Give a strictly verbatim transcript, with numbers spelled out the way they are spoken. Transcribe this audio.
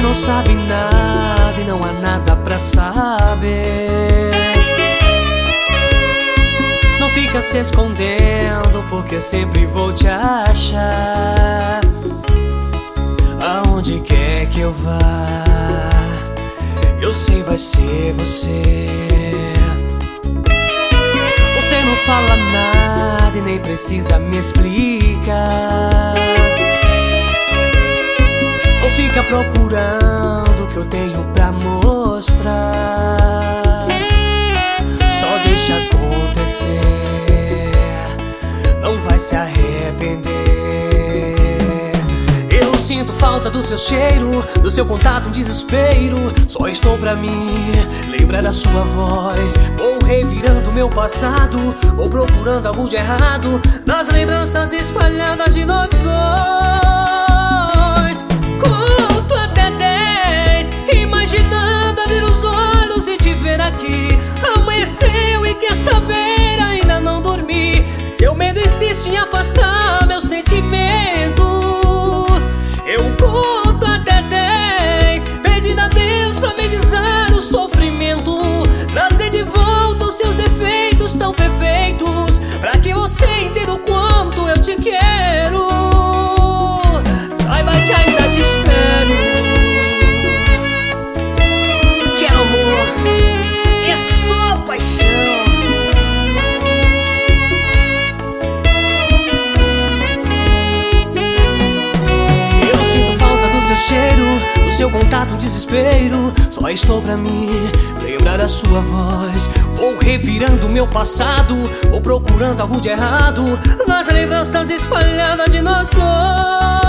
não sabe nada e não há nada pra saber. Não fica se escondendo, porque sempre vou te achar. Aonde quer que eu vá, eu sei vai ser você. Você não fala nada e nem precisa me explicar. Não fica procurando o que eu tenho pra mostrar. Só deixa acontecer, não vai se arrepender. Eu sinto falta do seu cheiro, do seu contato, um desespero. Só estou pra mim lembrar da sua voz. Vou revirando meu passado, vou procurando algo de errado nas lembranças espalhadas de nós dois. Conto até dez, imaginando abrir os olhos e te ver aqui. Amanheceu e quer saber, ainda não dormi. Seu medo insiste em afastar meu sentimento. Eu conto até dez, pedindo a Deus pra amenizar o sofrimento, trazer de volta os seus defeitos tão perfeitos, pra que você entenda o quanto eu te quero. Saiba que ainda te espero. Quero amor, é só paixão. Cheiro, do seu contato, um desespero. Só estou pra mim lembrar a sua voz. Vou revirando meu passado, vou procurando algo de errado nas lembranças espalhadas de nós dois.